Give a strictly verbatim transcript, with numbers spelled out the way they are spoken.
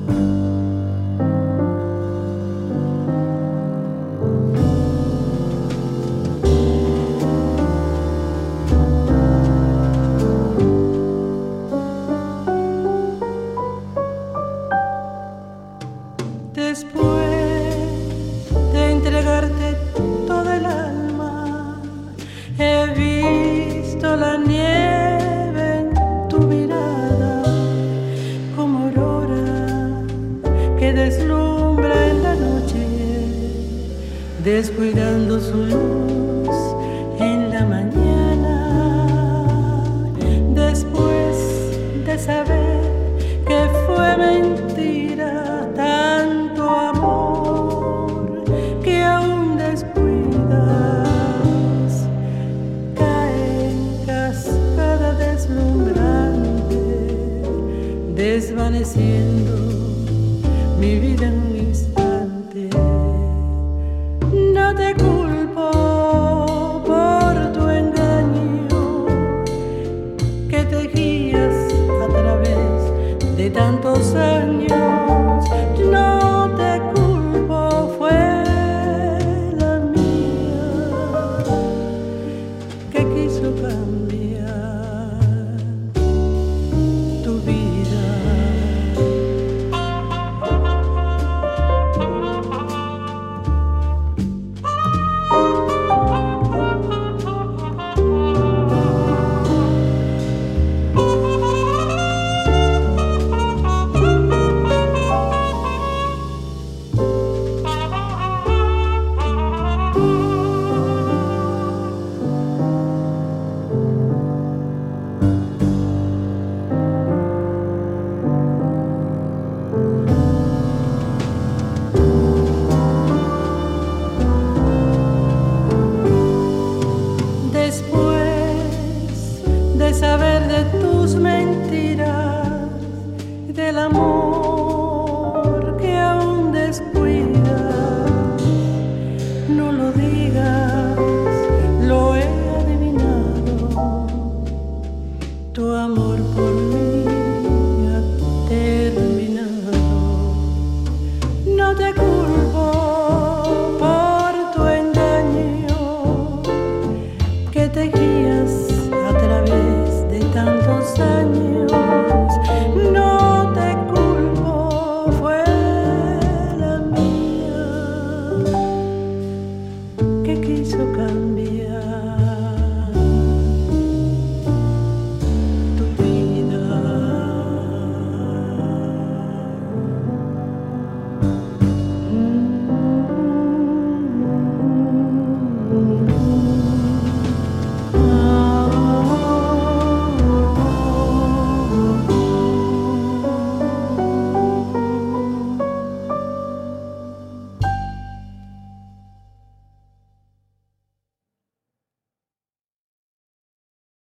descuidando su luz en la mañana. Después de saber que fue mentira tanto amor que aún descuidas, cae en cascada deslumbrante, desvaneciendo mi vida en un instante. No te culpo por tu engaño, que te guías a través de tantos años. No te culpo, fue la mía que quiso cambiar tu vida. Saber de tus mentiras y del amor que aún descuidas. No lo digas, lo he adivinado. Tu amor por mí ha terminado. No te